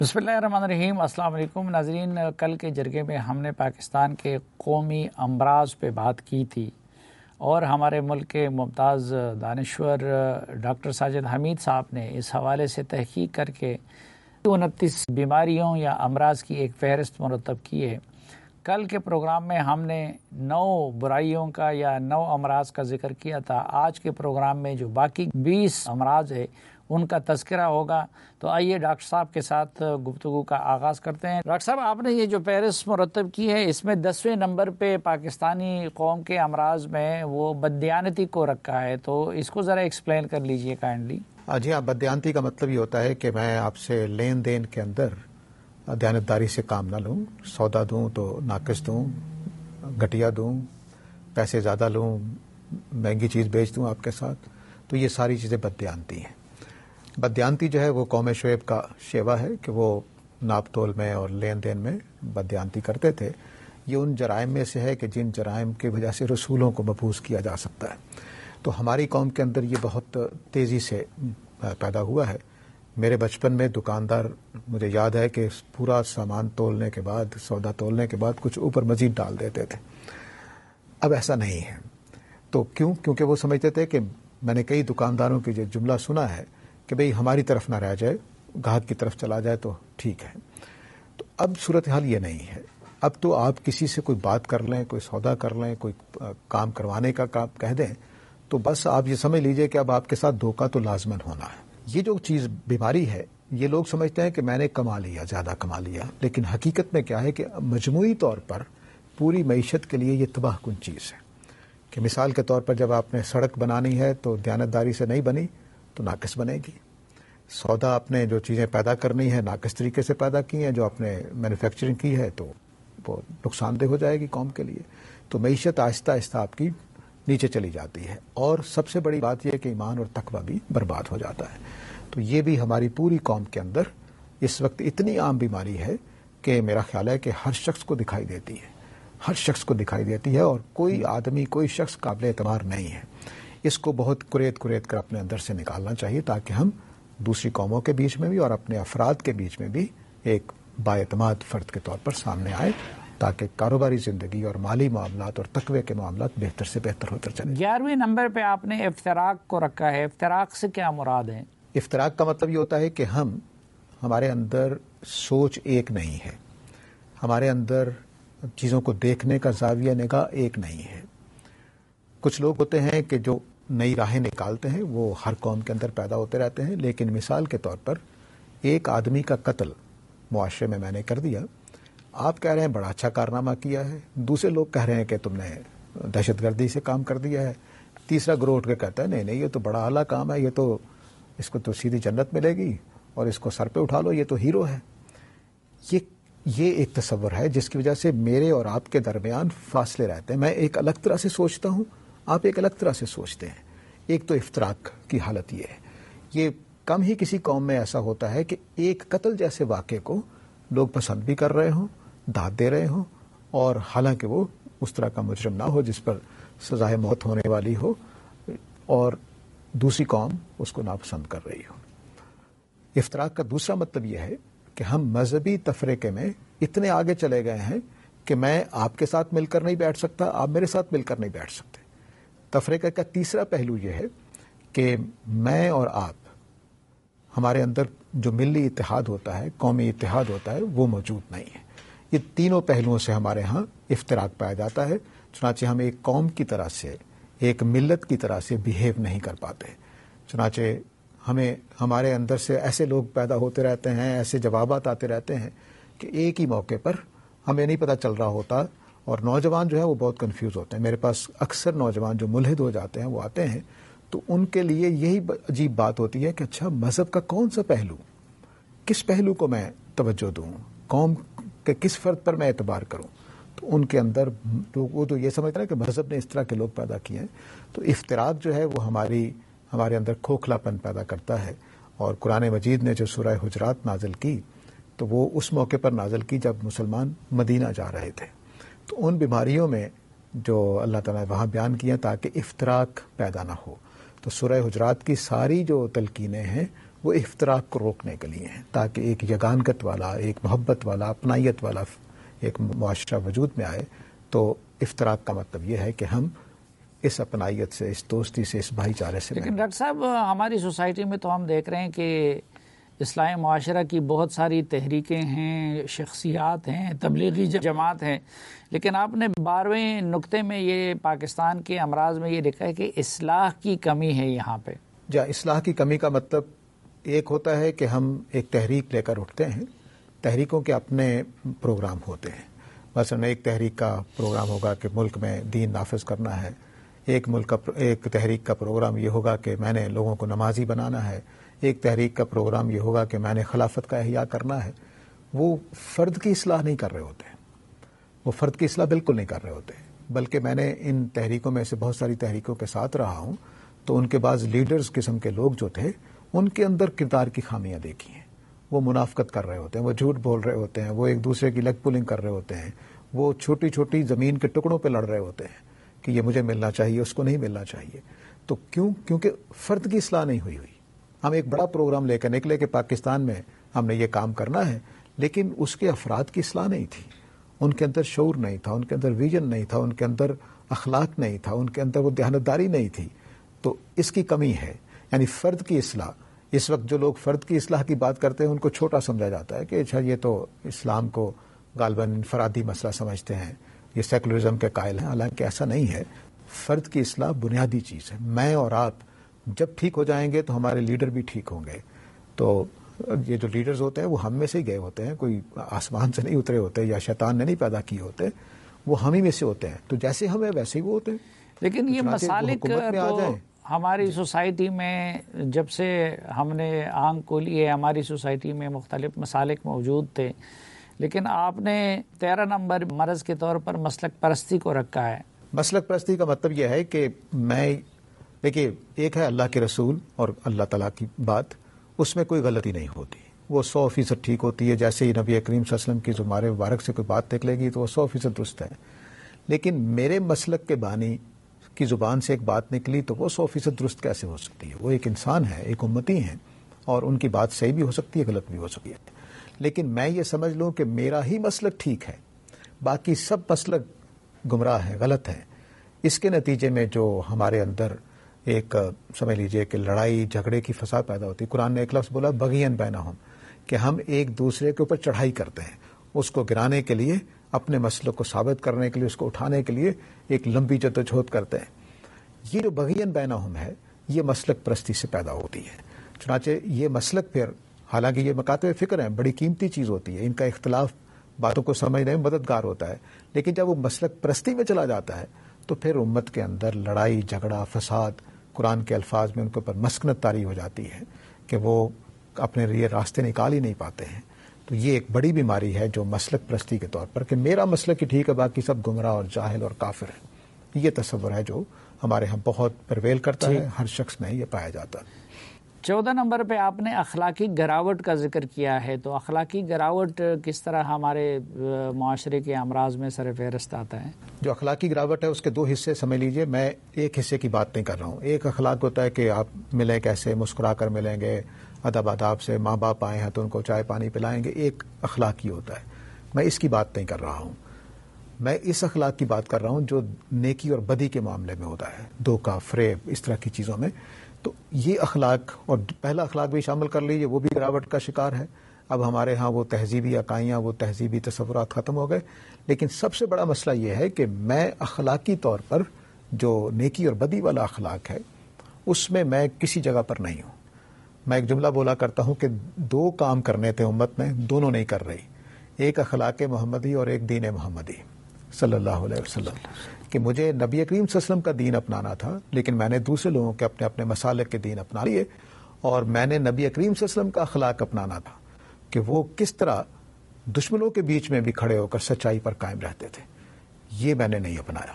بسم اللہ الرحمن الرحیم۔ السلام علیکم ناظرین، کل کے جرگے میں ہم نے پاکستان کے قومی امراض پہ بات کی تھی اور ہمارے ملک کے ممتاز دانشور ڈاکٹر ساجد حمید صاحب نے اس حوالے سے تحقیق کر کے 29 بیماریوں یا امراض کی ایک فہرست مرتب کی ہے۔ کل کے پروگرام میں ہم نے 9 برائیوں کا یا 9 امراض کا ذکر کیا تھا۔ آج کے پروگرام میں جو باقی 20 امراض ہے ان کا تذکرہ ہوگا۔ تو آئیے ڈاکٹر صاحب کے ساتھ گفتگو کا آغاز کرتے ہیں۔ ڈاکٹر صاحب، آپ نے یہ جو فہرست مرتب کی ہے اس میں 10ویں نمبر پہ پاکستانی قوم کے امراض میں وہ بددیانتی کو رکھا ہے، تو اس کو ذرا ایکسپلین کر لیجئے کائنڈلی۔ جی ہاں، بددیانتی کا مطلب یہ ہوتا ہے کہ میں آپ سے لین دین کے اندر دیانتداری سے کام نہ لوں، سودا دوں تو ناقص دوں، گھٹیا دوں، پیسے زیادہ لوں، مہنگی چیز بیچ دوں آپ کے ساتھ، تو یہ ساری چیزیں بددیانتی ہیں۔ بددیانتی جو ہے وہ قوم شعیب کا شیوا ہے کہ وہ ناپ تول میں اور لین دین میں بددیانتی کرتے تھے۔ یہ ان جرائم میں سے ہے کہ جن جرائم کی وجہ سے رسولوں کو مبعوث کیا جا سکتا ہے۔ تو ہماری قوم کے اندر یہ بہت تیزی سے پیدا ہوا ہے۔ میرے بچپن میں دکاندار، مجھے یاد ہے کہ پورا سامان تولنے کے بعد، سودا تولنے کے بعد کچھ اوپر مزید ڈال دیتے تھے۔ اب ایسا نہیں ہے۔ تو کیونکہ وہ سمجھتے تھے کہ میں نے کئی دکانداروں کی جو جملہ سنا ہے کہ بھئی ہماری طرف نہ رہ جائے، گاہک کی طرف چلا جائے تو ٹھیک ہے۔ تو اب صورتحال یہ نہیں ہے۔ اب تو آپ کسی سے کوئی بات کر لیں، کوئی سودا کر لیں، کوئی کام کروانے کا کام کہہ دیں تو بس آپ یہ سمجھ لیجئے کہ اب آپ کے ساتھ دھوکہ تو لازماً ہونا ہے۔ یہ جو چیز بیماری ہے، یہ لوگ سمجھتے ہیں کہ میں نے کما لیا، زیادہ کما لیا، لیکن حقیقت میں کیا ہے کہ مجموعی طور پر پوری معیشت کے لیے یہ تباہ کن چیز ہے۔ کہ مثال کے طور پر جب آپ نے سڑک بنانی ہے تو دیانتداری سے نہیں بنی تو ناقص بنے گی۔ سودا آپ نے جو چیزیں پیدا کرنی ہے ناقص طریقے سے پیدا کی ہیں، جو آپ نے مینوفیکچرنگ کی ہے تو وہ نقصان دہ ہو جائے گی قوم کے لیے۔ تو معیشت آہستہ آہستہ آپ کی نیچے چلی جاتی ہے، اور سب سے بڑی بات یہ ہے کہ ایمان اور تقویٰ بھی برباد ہو جاتا ہے۔ تو یہ بھی ہماری پوری قوم کے اندر اس وقت اتنی عام بیماری ہے کہ میرا خیال ہے کہ ہر شخص کو دکھائی دیتی ہے، ہر شخص کو دکھائی دیتی ہے، اور کوئی آدمی، کوئی شخص قابل اعتبار نہیں ہے۔ اس کو بہت کریت کر اپنے اندر سے نکالنا چاہیے تاکہ ہم دوسری قوموں کے بیچ میں بھی اور اپنے افراد کے بیچ میں بھی ایک بااعتماد فرد کے طور پر سامنے آئے، تاکہ کاروباری زندگی اور مالی معاملات اور تقوی کے معاملات بہتر سے بہتر ہوتے چلیں۔ 11ویں نمبر پہ آپ نے افتراق کو رکھا ہے۔ افتراق سے کیا مراد ہے؟ افتراق کا مطلب یہ ہوتا ہے کہ ہمارے اندر سوچ ایک نہیں ہے، ہمارے اندر چیزوں کو دیکھنے کا زاویہ نگاہ ایک نہیں ہے۔ کچھ لوگ ہوتے ہیں کہ جو نئی راہیں نکالتے ہیں، وہ ہر قوم کے اندر پیدا ہوتے رہتے ہیں، لیکن مثال کے طور پر ایک آدمی کا قتل معاشرے میں نے کر دیا، آپ کہہ رہے ہیں بڑا اچھا کارنامہ کیا ہے، دوسرے لوگ کہہ رہے ہیں کہ تم نے دہشت گردی سے کام کر دیا ہے، تیسرا گروہ اٹھ کے کہتا ہے نہیں یہ تو بڑا اعلیٰ کام ہے، یہ تو اس کو تو سیدھی جنت ملے گی، اور اس کو سر پہ اٹھا لو، یہ تو ہیرو ہے۔ یہ ایک تصور ہے جس کی وجہ سے میرے اور آپ کے درمیان فاصلے رہتے ہیں۔ میں ایک الگ طرح سے سوچتا ہوں، آپ ایک الگ طرح سے سوچتے ہیں۔ ایک تو افتراق کی حالت یہ ہے، یہ کم ہی کسی قوم میں ایسا ہوتا ہے کہ ایک قتل جیسے واقعے کو لوگ پسند بھی کر رہے ہوں، داد دے رہے ہوں، اور حالانکہ وہ اس طرح کا مجرم نہ ہو جس پر سزائے موت ہونے والی ہو، اور دوسری قوم اس کو ناپسند کر رہی ہو۔ افتراق کا دوسرا مطلب یہ ہے کہ ہم مذہبی تفریقے میں اتنے آگے چلے گئے ہیں کہ میں آپ کے ساتھ مل کر نہیں بیٹھ سکتا، آپ میرے ساتھ مل کر نہیں بیٹھ سکتے۔ تفریقہ کا تیسرا پہلو یہ ہے کہ میں اور آپ، ہمارے اندر جو ملی اتحاد ہوتا ہے، قومی اتحاد ہوتا ہے، وہ موجود نہیں ہے۔ یہ تینوں پہلوؤں سے ہمارے ہاں افتراق پایا جاتا ہے، چنانچہ ہم ایک قوم کی طرح سے، ایک ملت کی طرح سے بہیو نہیں کر پاتے۔ چنانچہ ہمارے اندر سے ایسے لوگ پیدا ہوتے رہتے ہیں، ایسے جوابات آتے رہتے ہیں کہ ایک ہی موقع پر ہمیں نہیں پتہ چل رہا ہوتا، اور نوجوان جو ہے وہ بہت کنفیوز ہوتے ہیں۔ میرے پاس اکثر نوجوان جو ملحد ہو جاتے ہیں وہ آتے ہیں، تو ان کے لیے یہی عجیب بات ہوتی ہے کہ اچھا مذہب کا کون سا پہلو، کس پہلو کو میں توجہ دوں، قوم کے کس فرد پر میں اعتبار کروں؟ تو ان کے اندر وہ تو یہ سمجھتے ہیں کہ مذہب نے اس طرح کے لوگ پیدا کیے ہیں۔ تو افتراق جو ہے وہ ہمارے اندر کھوکھلا پن پیدا کرتا ہے، اور قرآن مجید نے جو سورہ حجرات نازل کی تو وہ اس موقع پر نازل کی جب مسلمان مدینہ جا رہے تھے۔ تو ان بیماریوں میں جو اللہ تعالیٰ نے وہاں بیان کیا تاکہ افتراق پیدا نہ ہو، تو سورہ حجرات کی ساری جو تلقینیں ہیں وہ افتراق کو روکنے کے لیے ہیں، تاکہ ایک یگانگت والا، ایک محبت والا، اپنائیت والا ایک معاشرہ وجود میں آئے۔ تو افتراق کا مطلب یہ ہے کہ ہم اس اپنائیت سے، اس دوستی سے، اس بھائی چارے سے۔ لیکن ڈاکٹر صاحب ہماری سوسائٹی میں تو ہم دیکھ رہے ہیں کہ اسلامی معاشرہ کی بہت ساری تحریکیں ہیں، شخصیات ہیں، تبلیغی جماعت ہیں، لیکن آپ نے 12ویں نقطے میں یہ پاکستان کے امراض میں یہ لکھا ہے کہ اصلاح کی کمی ہے یہاں پہ۔ جا اصلاح کی کمی کا مطلب ایک ہوتا ہے کہ ہم ایک تحریک لے کر اٹھتے ہیں، تحریکوں کے اپنے پروگرام ہوتے ہیں۔ مثلا ایک تحریک کا پروگرام ہوگا کہ ملک میں دین نافذ کرنا ہے، ایک تحریک کا پروگرام یہ ہوگا کہ میں نے لوگوں کو نمازی بنانا ہے، ایک تحریک کا پروگرام یہ ہوگا کہ میں نے خلافت کا احیاء کرنا ہے۔ وہ فرد کی اصلاح نہیں کر رہے ہوتے ہیں، وہ فرد کی اصلاح بالکل نہیں کر رہے ہوتے، بلکہ میں نے ان تحریکوں میں سے بہت ساری تحریکوں کے ساتھ رہا ہوں تو ان کے بعض لیڈرز قسم کے لوگ جو تھے ان کے اندر کردار کی خامیاں دیکھی ہیں۔ وہ منافقت کر رہے ہوتے ہیں، وہ جھوٹ بول رہے ہوتے ہیں، وہ ایک دوسرے کی لیگ پولنگ کر رہے ہوتے ہیں، وہ چھوٹی چھوٹی زمین کے ٹکڑوں پہ لڑ رہے ہوتے ہیں کہ یہ مجھے ملنا چاہیے، اس کو نہیں ملنا چاہیے۔ تو کیونکہ فرد کی اصلاح نہیں ہوئی۔ ہم ایک بڑا پروگرام لے کر نکلے کہ پاکستان میں ہم نے یہ کام کرنا ہے، لیکن اس کے افراد کی اصلاح نہیں تھی، ان کے اندر شعور نہیں تھا، ان کے اندر ویژن نہیں تھا، ان کے اندر اخلاق نہیں تھا، ان کے اندر وہ دیانتداری نہیں تھی۔ تو اس کی کمی ہے، یعنی فرد کی اصلاح۔ اس وقت جو لوگ فرد کی اصلاح کی بات کرتے ہیں ان کو چھوٹا سمجھا جاتا ہے کہ اچھا یہ تو اسلام کو غالباً انفرادی مسئلہ سمجھتے ہیں، یہ سیکولرزم کے قائل ہیں، حالانکہ ایسا نہیں ہے۔ فرد کی اصلاح بنیادی چیز ہے۔ میں اور آپ جب ٹھیک ہو جائیں گے تو ہمارے لیڈر بھی ٹھیک ہوں گے۔ تو یہ جو لیڈرز ہوتے ہیں وہ ہم میں سے ہی گئے ہوتے ہیں، کوئی آسمان سے نہیں اترے ہوتے یا شیطان نے نہیں پیدا کیے ہوتے، وہ ہم ہی میں سے ہوتے ہیں۔ تو جیسے ہم ہیں ویسے ہی وہ ہوتے ہیں۔ لیکن یہ مسالک تو ہماری سوسائٹی میں جب سے ہم نے آنکھ کھولی ہے، ہماری سوسائٹی میں مختلف مسالک موجود تھے، لیکن آپ نے 13 نمبر مرض کے طور پر مسلک پرستی کو رکھا ہے۔ مسلک پرستی کا مطلب یہ ہے کہ دیکھیے ایک ہے اللہ کے رسول اور اللہ تعالیٰ کی بات، اس میں کوئی غلطی نہیں ہوتی، وہ 100% ٹھیک ہوتی ہے۔ جیسے ہی نبی کریم صلی اللہ علیہ وسلم کی زبان مبارک سے کوئی بات نکلے گی تو وہ 100% درست ہے۔ لیکن میرے مسلک کے بانی کی زبان سے ایک بات نکلی تو وہ 100% درست کیسے ہو سکتی ہے؟ وہ ایک انسان ہے، ایک امتی ہیں، اور ان کی بات صحیح بھی ہو سکتی ہے، غلط بھی ہو سکتی ہے۔ لیکن میں یہ سمجھ لوں کہ میرا ہی مسلک ٹھیک ہے، باقی سب مسلک گمراہ ہیں، غلط ہیں۔ اس کے نتیجے میں جو ہمارے اندر ایک سمجھ لیجئے کہ لڑائی جھگڑے کی فضا پیدا ہوتی ہے۔ قرآن نے ایک لفظ بولا بغین بینہم، کہ ہم ایک دوسرے کے اوپر چڑھائی کرتے ہیں، اس کو گرانے کے لیے، اپنے مسلک کو ثابت کرنے کے لیے، اس کو اٹھانے کے لیے ایک لمبی جدوجہد کرتے ہیں۔ یہ جو بغین بینہم ہے یہ مسلک پرستی سے پیدا ہوتی ہے۔ چنانچہ یہ مسلک پھر، حالانکہ یہ مکاتب فکر ہیں، بڑی قیمتی چیز ہوتی ہے، ان کا اختلاف باتوں کو سمجھنے میں مددگار ہوتا ہے، لیکن جب وہ مسلک پرستی میں چلا جاتا ہے تو پھر امت کے اندر لڑائی جھگڑا فساد، قرآن کے الفاظ میں ان کے اوپر مسکنت طاری ہو جاتی ہے کہ وہ اپنے لیے راستے نکال ہی نہیں پاتے ہیں۔ تو یہ ایک بڑی بیماری ہے جو مسلک پرستی کے طور پر، کہ میرا مسلک ہی ٹھیک ہے، باقی سب گمراہ اور جاہل اور کافر ہیں۔ یہ تصور ہے جو ہمارے ہاں بہت پرویل کرتا ہے، ہر شخص میں یہ پایا جاتا ہے۔ 14 نمبر پہ آپ نے اخلاقی گراوٹ کا ذکر کیا ہے، تو اخلاقی گراوٹ کس طرح ہمارے معاشرے کے امراض میں سر فہرست آتا ہے؟ جو اخلاقی گراوٹ ہے اس کے دو حصے سمجھ لیجئے، میں ایک حصے کی بات نہیں کر رہا ہوں۔ ایک اخلاق ہوتا ہے کہ آپ ملیں کیسے، مسکرا کر ملیں گے، ادب آداب سے، ماں باپ آئے ہیں تو ان کو چائے پانی پلائیں گے، ایک اخلاقی ہوتا ہے۔ میں اس کی بات نہیں کر رہا ہوں، میں اس اخلاق کی بات کر رہا ہوں جو نیکی اور بدی کے معاملے میں ہوتا ہے، دھوکہ فریب اس طرح کی چیزوں میں۔ تو یہ اخلاق، اور پہلا اخلاق بھی شامل کر لیجیے، وہ بھی گراوٹ کا شکار ہے۔ اب ہمارے ہاں وہ تہذیبی عقائیاں، وہ تہذیبی تصورات ختم ہو گئے۔ لیکن سب سے بڑا مسئلہ یہ ہے کہ میں اخلاقی طور پر جو نیکی اور بدی والا اخلاق ہے اس میں کسی جگہ پر نہیں ہوں۔ میں ایک جملہ بولا کرتا ہوں کہ 2 کام کرنے تھے امت میں، دونوں نہیں کر رہی، ایک اخلاق محمدی اور ایک دین محمدی صلی اللہ علیہ وسلم، کہ مجھے نبی کریم صلی اللہ علیہ وسلم کا دین اپنانا تھا، لیکن میں نے دوسرے لوگوں کے اپنے اپنے مسالک کے دین اپنا لیے، اور میں نے نبی کریم صلی اللہ علیہ وسلم کا اخلاق اپنانا تھا کہ وہ کس طرح دشمنوں کے بیچ میں بھی کھڑے ہو کر سچائی پر قائم رہتے تھے۔ یہ میں نے نہیں اپنایا۔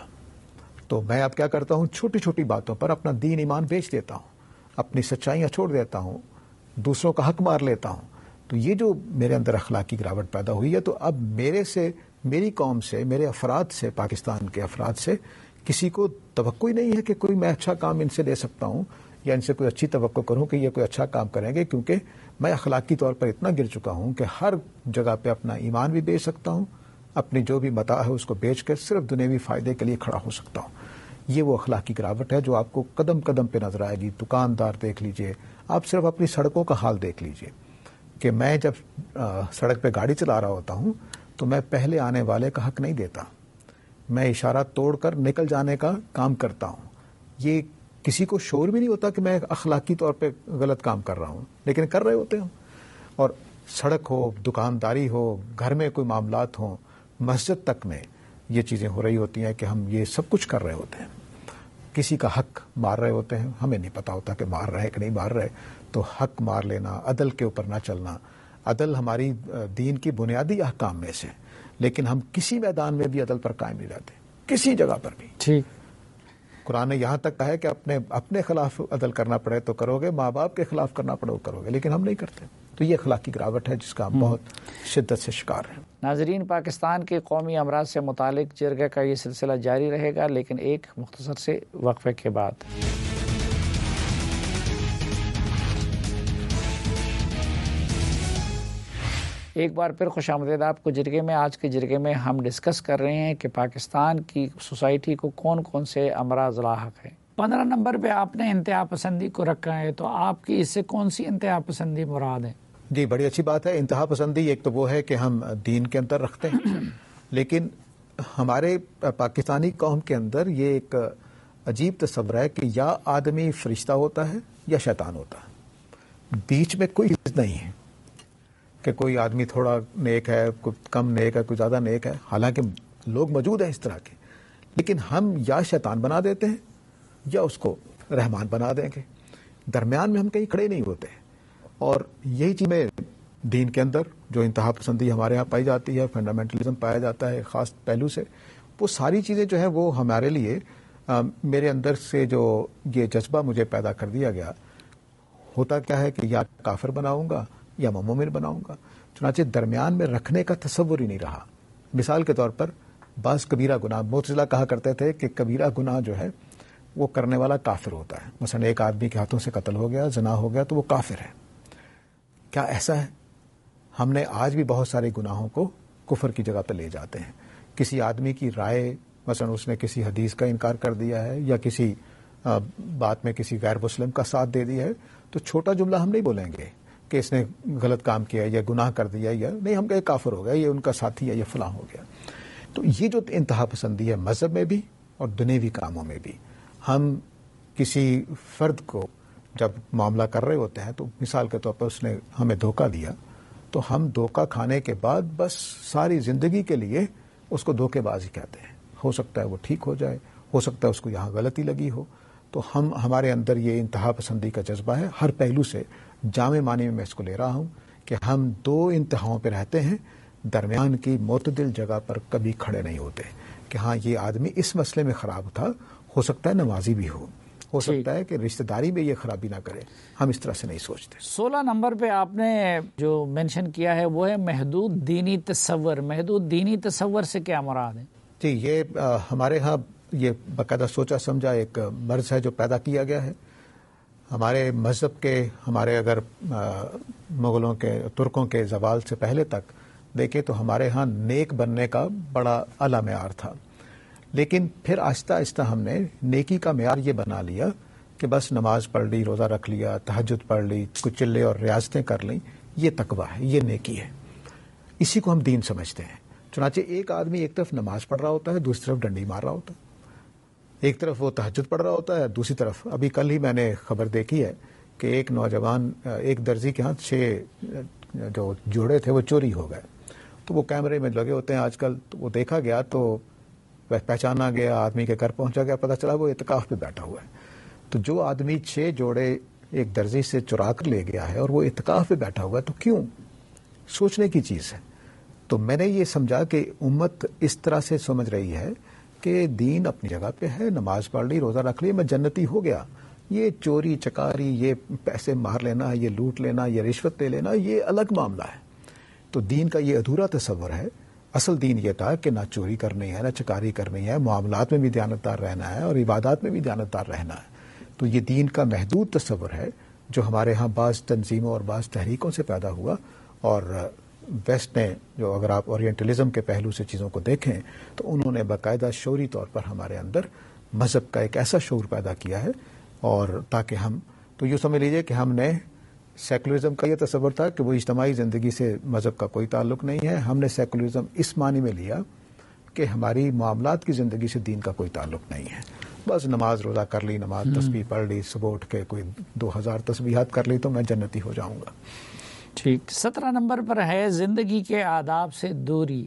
تو میں اب کیا کرتا ہوں، چھوٹی چھوٹی باتوں پر اپنا دین ایمان بیچ دیتا ہوں، اپنی سچائیاں چھوڑ دیتا ہوں، دوسروں کا حق مار لیتا ہوں۔ تو یہ جو میرے اندر اخلاقی گراوٹ پیدا ہوئی ہے، تو اب میرے سے، میری قوم سے، میرے افراد سے، پاکستان کے افراد سے کسی کو توقع ہی نہیں ہے کہ کوئی میں اچھا کام ان سے لے سکتا ہوں یا ان سے کوئی اچھی توقع کروں کہ یہ کوئی اچھا کام کریں گے، کیونکہ میں اخلاقی طور پر اتنا گر چکا ہوں کہ ہر جگہ پہ اپنا ایمان بھی بیچ سکتا ہوں، اپنی جو بھی متاع ہے اس کو بیچ کر صرف دنیوی فائدے کے لیے کھڑا ہو سکتا ہوں۔ یہ وہ اخلاقی گراوٹ ہے جو آپ کو قدم قدم پہ نظر آئے گی۔ دکاندار دیکھ لیجئے، آپ صرف اپنی سڑکوں کا حال دیکھ لیجئے کہ میں جب سڑک پہ گاڑی چلا رہا ہوتا ہوں تو میں پہلے آنے والے کا حق نہیں دیتا، میں اشارہ توڑ کر نکل جانے کا کام کرتا ہوں۔ یہ کسی کو شعور بھی نہیں ہوتا کہ میں اخلاقی طور پہ غلط کام کر رہا ہوں، لیکن کر رہے ہوتے ہیں۔ اور سڑک ہو، دکانداری ہو، گھر میں کوئی معاملات ہوں، مسجد تک میں یہ چیزیں ہو رہی ہوتی ہیں کہ ہم یہ سب کچھ کر رہے ہوتے ہیں، کسی کا حق مار رہے ہوتے ہیں، ہمیں نہیں پتا ہوتا کہ مار رہے کہ نہیں مار رہے، تو حق مار لینا، عدل کے اوپر نہ چلنا۔ عدل ہماری دین کی بنیادی احکام میں سے، لیکن ہم کسی میدان میں بھی عدل پر قائم نہیں رہتے، کسی جگہ پر بھی۔ ٹھیک، قرآن نے یہاں تک کہا ہے کہ اپنے خلاف عدل کرنا پڑے تو کرو گے، ماں باپ کے خلاف کرنا پڑے تو کرو گے، لیکن ہم نہیں کرتے۔ تو یہ اخلاقی گراوٹ ہے جس کا ہم بہت شدت سے شکار ہیں۔ ناظرین، پاکستان کے قومی امراض سے متعلق جرگے کا یہ سلسلہ جاری رہے گا، لیکن ایک مختصر سے وقفے کے بعد۔ ایک بار پھر خوش آمدید آپ کو جرگے میں۔ آج کے جرگے میں ہم ڈسکس کر رہے ہیں کہ پاکستان کی سوسائٹی کو کون کون سے امراض لاحق ہیں۔ 15 نمبر پہ آپ نے انتہا پسندی کو رکھا ہے، تو آپ کی اس سے کون سی انتہا پسندی مراد ہے؟ جی، بڑی اچھی بات ہے۔ انتہا پسندی ایک تو وہ ہے کہ ہم دین کے اندر رکھتے ہیں، لیکن ہمارے پاکستانی قوم کے اندر یہ ایک عجیب تصور ہے کہ یا آدمی فرشتہ ہوتا ہے یا شیطان ہوتا ہے، بیچ میں کوئی چیز نہیں ہے کہ کوئی آدمی تھوڑا نیک ہے، کوئی کم نیک ہے، کوئی زیادہ نیک ہے۔ حالانکہ لوگ موجود ہیں اس طرح کے، لیکن ہم یا شیطان بنا دیتے ہیں یا اس کو رحمان بنا دیں گے، درمیان میں ہم کہیں کھڑے نہیں ہوتے۔ اور یہی چیز میں دین کے اندر جو انتہا پسندی ہمارے ہاں پائی جاتی ہے، فنڈامنٹلزم پایا جاتا ہے خاص پہلو سے، وہ ساری چیزیں جو ہیں وہ ہمارے لیے میرے اندر سے جو یہ جذبہ مجھے پیدا کر دیا گیا، ہوتا کیا ہے کہ یا کافر بناؤں گا یا مومن بناؤں گا، چنانچہ درمیان میں رکھنے کا تصور ہی نہیں رہا۔ مثال کے طور پر بعض کبیرہ گناہ، معتزلہ کہا کرتے تھے کہ کبیرہ گناہ جو ہے وہ کرنے والا کافر ہوتا ہے۔ مثلا ایک آدمی کے ہاتھوں سے قتل ہو گیا، زنا ہو گیا، تو وہ کافر ہے۔ کیا ایسا ہے؟ ہم نے آج بھی بہت سارے گناہوں کو کفر کی جگہ پہ لے جاتے ہیں۔ کسی آدمی کی رائے، مثلا اس نے کسی حدیث کا انکار کر دیا ہے یا کسی بات میں کسی غیر مسلم کا ساتھ دے دیا ہے، تو چھوٹا جملہ ہم نہیں بولیں گے کہ اس نے غلط کام کیا یا گناہ کر دیا، یا نہیں، ہم کہیں کافر ہو گیا، یہ ان کا ساتھی ہے، یہ فلاں ہو گیا۔ تو یہ جو انتہا پسندی ہے مذہب میں بھی اور دنیوی کاموں میں بھی، ہم کسی فرد کو جب معاملہ کر رہے ہوتے ہیں تو مثال کے طور پر اس نے ہمیں دھوکہ دیا، تو ہم دھوکہ کھانے کے بعد بس ساری زندگی کے لیے اس کو دھوکے بازی کہتے ہیں۔ ہو سکتا ہے وہ ٹھیک ہو جائے، ہو سکتا ہے اس کو یہاں غلطی لگی ہو۔ تو ہمارے اندر یہ انتہا پسندی کا جذبہ ہے، ہر پہلو سے جامع معنی میں اس کو لے رہا ہوں کہ ہم دو انتہاؤں پہ رہتے ہیں، درمیان کی معتدل جگہ پر کبھی کھڑے نہیں ہوتے کہ ہاں یہ آدمی اس مسئلے میں خراب تھا، ہو سکتا ہے نمازی بھی ہو سکتا ہے کہ رشتہ داری میں یہ خرابی نہ کرے، ہم اس طرح سے نہیں سوچتے۔ 16 نمبر پہ آپ نے جو مینشن کیا ہے وہ ہے محدود دینی تصور۔ محدود دینی تصور سے کیا مراد ہے؟ جی، یہ ہمارے ہاں یہ باقاعدہ سوچا سمجھا ایک مرض ہے جو پیدا کیا گیا ہے۔ ہمارے مذہب کے، ہمارے اگر مغلوں کے، ترکوں کے زوال سے پہلے تک دیکھیں تو ہمارے ہاں نیک بننے کا بڑا اعلیٰ معیار تھا، لیکن پھر آہستہ آہستہ ہم نے نیکی کا معیار یہ بنا لیا کہ بس نماز پڑھ لی، روزہ رکھ لیا، تہجد پڑھ لی، کچھ چلے اور ریاضتیں کر لیں، یہ تقویٰ ہے، یہ نیکی ہے، اسی کو ہم دین سمجھتے ہیں۔ چنانچہ ایک آدمی ایک طرف نماز پڑھ رہا ہوتا ہے، دوسری طرف ڈنڈی مار رہا ہوتا ہے، ایک طرف وہ تہجد پڑھ رہا ہوتا ہے، دوسری طرف ابھی کل ہی میں نے خبر دیکھی ہے کہ ایک نوجوان، ایک درزی کے ہاں 6 جو جوڑے تھے وہ چوری ہو گئے، تو وہ کیمرے میں لگے ہوتے ہیں آج کل، تو وہ دیکھا گیا تو پہچانا گیا، آدمی کے گھر پہنچا گیا، پتہ چلا وہ اعتکاف پہ بیٹھا ہوا ہے۔ تو جو آدمی 6 جوڑے ایک درزی سے چرا کر لے گیا ہے اور وہ اعتکاف پہ بیٹھا ہوا ہے، تو کیوں؟ سوچنے کی چیز ہے۔ تو میں نے یہ سمجھا کہ امت اس طرح سے سمجھ رہی ہے کہ دین اپنی جگہ پہ ہے، نماز پڑھ لی، روزہ رکھ لی، میں جنتی ہو گیا۔ یہ چوری چکاری، یہ پیسے مار لینا، یہ لوٹ لینا، یہ رشوت لے لینا، یہ الگ معاملہ ہے۔ تو دین کا یہ ادھورا تصور ہے۔ اصل دین یہ تھا کہ نہ چوری کرنی ہے، نہ چکاری کرنی ہے، معاملات میں بھی دیانتدار رہنا ہے اور عبادات میں بھی دیانتدار رہنا ہے۔ تو یہ دین کا محدود تصور ہے جو ہمارے ہاں بعض تنظیموں اور بعض تحریکوں سے پیدا ہوا، اور ویسٹ نے جو اگر آپ اورینٹلزم کے پہلو سے چیزوں کو دیکھیں تو انہوں نے باقاعدہ شعوری طور پر ہمارے اندر مذہب کا ایک ایسا شعور پیدا کیا ہے، اور تاکہ ہم تو یوں سمجھ لیجئے کہ ہم نے سیکولرزم کا یہ تصور تھا کہ وہ اجتماعی زندگی سے مذہب کا کوئی تعلق نہیں ہے، ہم نے سیکولرزم اس معنی میں لیا کہ ہماری معاملات کی زندگی سے دین کا کوئی تعلق نہیں ہے، بس نماز روزہ کر لی، نماز تسبیح پڑھ لی، صبح اٹھ کے کوئی 2000 تسبیحات کر لی تو میں جنتی ہو جاؤں گا۔ ٹھیک، 17 نمبر پر ہے زندگی کے آداب سے دوری۔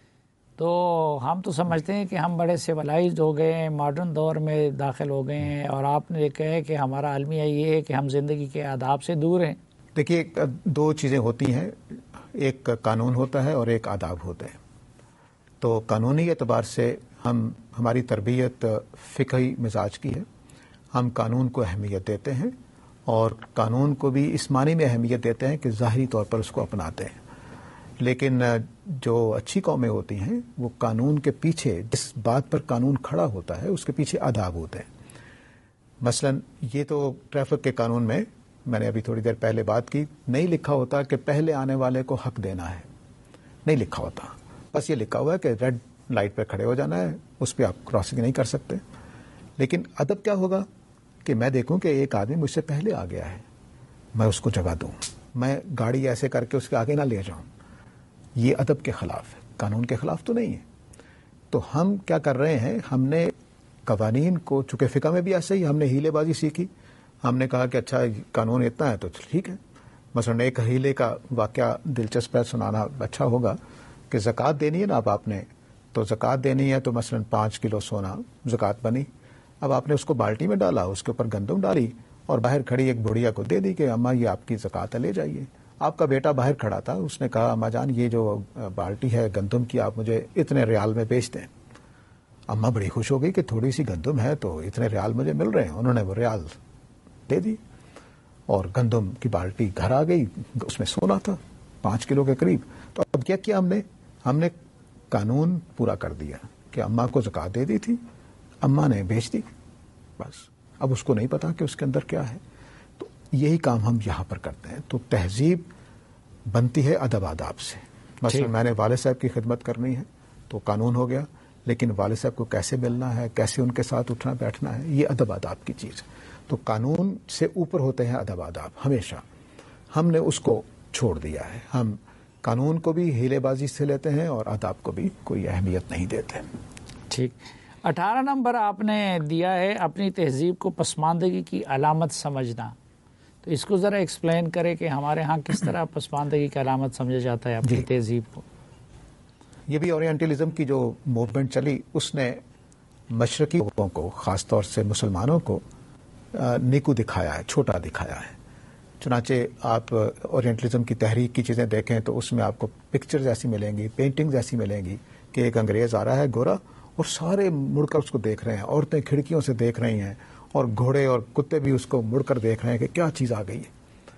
تو ہم تو سمجھتے ہیں کہ ہم بڑے سیولائزڈ ہو گئے ہیں، ماڈرن دور میں داخل ہو گئے ہیں، اور آپ نے کہا کہ ہمارا المیہ یہ ہے کہ ہم زندگی کے آداب سے دور ہیں۔ دیکھیے، دو چیزیں ہوتی ہیں، ایک قانون ہوتا ہے اور ایک آداب ہوتے ہیں۔ تو قانونی اعتبار سے ہماری تربیت فقہی مزاج کی ہے، ہم قانون کو اہمیت دیتے ہیں، اور قانون کو بھی اس معنی میں اہمیت دیتے ہیں کہ ظاہری طور پر اس کو اپناتے ہیں، لیکن جو اچھی قومیں ہوتی ہیں وہ قانون کے پیچھے، جس بات پر قانون کھڑا ہوتا ہے اس کے پیچھے آداب ہوتے ہیں۔ مثلا یہ تو ٹریفک کے قانون میں نے ابھی تھوڑی دیر پہلے بات کی، نہیں لکھا ہوتا کہ پہلے آنے والے کو حق دینا ہے، نہیں لکھا ہوتا، بس یہ لکھا ہوا ہے کہ ریڈ لائٹ پہ کھڑے ہو جانا ہے، اس پہ آپ کراسنگ نہیں کر سکتے۔ لیکن ادب کیا ہوگا کہ میں دیکھوں کہ ایک آدمی مجھ سے پہلے آ گیا ہے، میں اس کو جگہ دوں، میں گاڑی ایسے کر کے اس کے آگے نہ لے جاؤں، یہ ادب کے خلاف ہے، قانون کے خلاف تو نہیں ہے۔ تو ہم کیا کر رہے ہیں، ہم نے قوانین کو، چونکہ فقہ میں بھی ایسے ہی ہم نے ہیلے بازی سیکھی، ہم نے کہا کہ اچھا قانون اتنا ہے تو ٹھیک ہے۔ مثلا ایک ہیلے کا واقعہ دلچسپ ہے، سنانا اچھا ہوگا کہ زکوٰۃ دینی ہے نا، اب آپ نے تو زکوٰۃ دینی ہے تو مثلا 5 کلو سونا زکوٰۃ بنی، اب آپ نے اس کو بالٹی میں ڈالا، اس کے اوپر گندم ڈالی اور باہر کھڑی ایک بڑھیا کو دے دی کہ اماں یہ آپ کی زکوٰۃ ہے، لے جائیے۔ آپ کا بیٹا باہر کھڑا تھا، اس نے کہا اماں جان یہ جو بالٹی ہے گندم کی آپ مجھے اتنے ریال میں بیچ دیں۔ اماں بڑی خوش ہو گئی کہ تھوڑی سی گندم ہے تو اتنے ریال مجھے مل رہے ہیں، انہوں نے وہ ریال دے دی اور گندم کی بالٹی گھر آ گئی، اس میں سونا تھا 5 کلو کے قریب۔ تو اب کیا کیا ہم نے قانون پورا کر دیا کہ اماں کو زکوٰۃ دے دی تھی، اماں نے بیچ دی، بس اب اس کو نہیں پتا کہ اس کے اندر کیا ہے۔ تو یہی کام ہم یہاں پر کرتے ہیں۔ تو تہذیب بنتی ہے ادب آداب سے۔ مثلا میں نے والد صاحب کی خدمت کرنی ہے تو قانون ہو گیا، لیکن والد صاحب کو کیسے ملنا ہے، کیسے ان کے ساتھ اٹھنا بیٹھنا ہے، یہ ادب آداب کی چیز ہے۔ تو قانون سے اوپر ہوتے ہیں ادب آداب ہمیشہ، ہم نے اس کو چھوڑ دیا ہے۔ ہم قانون کو بھی ہیلے بازی سے لیتے ہیں اور آداب کو بھی کوئی اہمیت نہیں دیتے۔ ٹھیک، 18 نمبر آپ نے دیا ہے اپنی تہذیب کو پسماندگی کی علامت سمجھنا، تو اس کو ذرا ایکسپلین کرے کہ ہمارے ہاں کس طرح پسماندگی کی علامت سمجھا جاتا ہے اپنی تہذیب کو۔ یہ بھی اورینٹلزم کی جو موومنٹ چلی اس نے مشرقی لوگوں کو، خاص طور سے مسلمانوں کو نیکو دکھایا ہے، چھوٹا دکھایا ہے۔ چنانچہ آپ اورینٹلزم کی تحریک کی چیزیں دیکھیں تو اس میں آپ کو پکچرز ایسی ملیں گی، پینٹنگز ایسی ملیں گی کہ ایک انگریز آ رہا ہے گورا اور سارے مڑ کر اس کو دیکھ رہے ہیں، عورتیں کھڑکیوں سے دیکھ رہی ہیں اور گھوڑے اور کتے بھی اس کو مڑ کر دیکھ رہے ہیں کہ کیا چیز آ گئی ہے۔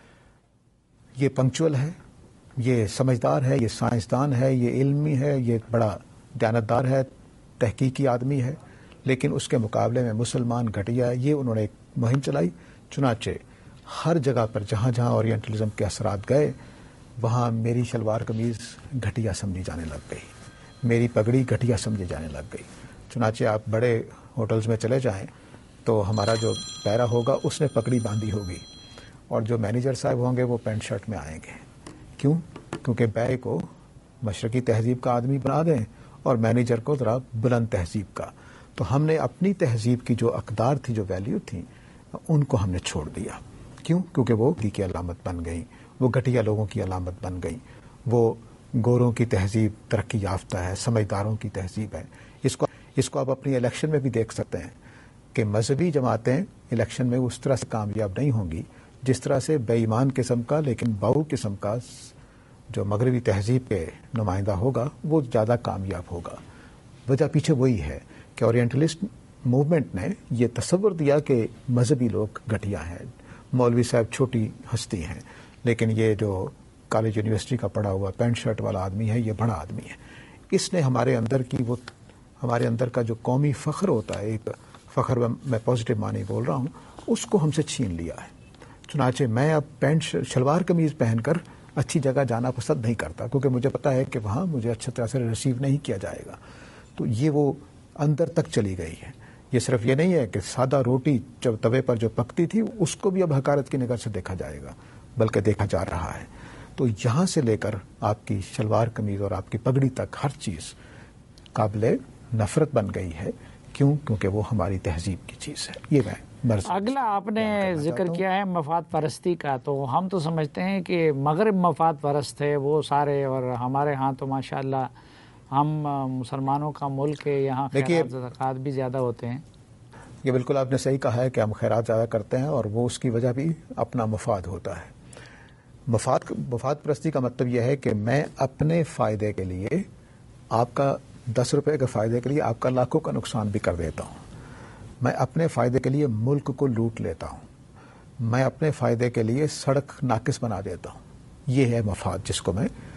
یہ پنکچول ہے، یہ سمجھدار ہے، یہ سائنسدان ہے، یہ علمی ہے، یہ بڑا دیانتدار ہے، تحقیقی آدمی ہے، لیکن اس کے مقابلے میں مسلمان گھٹیا ہے۔ یہ انہوں نے ایک مہم چلائی، چنانچہ ہر جگہ پر جہاں جہاں اورینٹلزم کے اثرات گئے وہاں میری شلوار قمیض گھٹیا سمجھی جانے لگ گئی، میری پگڑی گھٹیا سمجھی جانے لگ گئی۔ چنانچہ آپ بڑے ہوٹلز میں چلے جائیں تو ہمارا جو پیرا ہوگا اس نے پگڑی باندھی ہوگی اور جو مینیجر صاحب ہوں گے وہ پینٹ شرٹ میں آئیں گے۔ کیوں؟ کیونکہ بے کو مشرقی تہذیب کا آدمی بنا دیں اور مینیجر کو ذرا بلند تہذیب کا۔ تو ہم نے اپنی تہذیب کی جو اقدار تھی، جو ویلیو تھیں، ان کو ہم نے چھوڑ دیا۔ کیوں؟ کیونکہ وہ کی علامت بن گئی، وہ گھٹیا لوگوں کی علامت بن گئی۔ وہ گوروں کی تہذیب ترقی یافتہ ہے، سمجھداروں کی تہذیب ہے۔ اس کو آپ اپنی الیکشن میں بھی دیکھ سکتے ہیں کہ مذہبی جماعتیں الیکشن میں اس طرح سے کامیاب نہیں ہوں گی جس طرح سے بے ایمان قسم کا لیکن باؤ قسم کا جو مغربی تہذیب کے نمائندہ ہوگا وہ زیادہ کامیاب ہوگا۔ وجہ پیچھے وہی ہے کہ اورینٹلسٹ موومنٹ نے یہ تصور دیا کہ مذہبی لوگ گھٹیا ہیں، مولوی صاحب چھوٹی ہستی ہیں، لیکن یہ جو کالج یونیورسٹی کا پڑھا ہوا پینٹ شرٹ والا آدمی ہے یہ بڑا آدمی ہے۔ اس نے ہمارے اندر کا جو قومی فخر ہوتا ہے، ایک فخر میں پازیٹیو معنی بول رہا ہوں، اس کو ہم سے چھین لیا ہے. چنانچہ میں اب پینٹ شلوار قمیض پہن کر اچھی جگہ جانا پسند نہیں کرتا، کیونکہ مجھے پتا ہے کہ وہاں مجھے اچھی طرح سے ریسیو نہیں کیا جائے گا. تو یہ وہ اندر تک چلی گئی ہے. یہ صرف یہ نہیں ہے کہ سادہ روٹی جب توے پر جو پکتی تھی اس کو بھی اب حقارت کی نگاہ سے دیکھا جائے گا، بلکہ دیکھا جا رہا ہے. تو یہاں سے لے کر آپ کی شلوار قمیض اور آپ کی پگڑی تک ہر چیز قابل نفرت بن گئی ہے. کیوں؟ کیونکہ وہ ہماری تہذیب کی چیز ہے. یہ میں اگلا آپ نے ذکر کیا ہے مفاد پرستی کا. تو ہم تو سمجھتے ہیں کہ مغرب مفاد پرست ہے وہ سارے، اور ہمارے ہاں تو ماشاءاللہ ہم مسلمانوں کا ملک ہے، یہاں خیرات زکوٰۃ بھی زیادہ ہوتے ہیں. یہ بالکل آپ نے صحیح کہا ہے کہ ہم خیرات زیادہ کرتے ہیں، اور وہ اس کی وجہ بھی اپنا مفاد ہوتا ہے. مفاد پرستی کا مطلب یہ ہے کہ میں اپنے فائدے کے لیے آپ کا 10 روپے کے فائدے کے لیے آپ کا لاکھوں کا نقصان بھی کر دیتا ہوں. میں اپنے فائدے کے لیے ملک کو لوٹ لیتا ہوں. میں اپنے فائدے کے لیے سڑک ناقص بنا دیتا ہوں. یہ ہے مفاد جس کو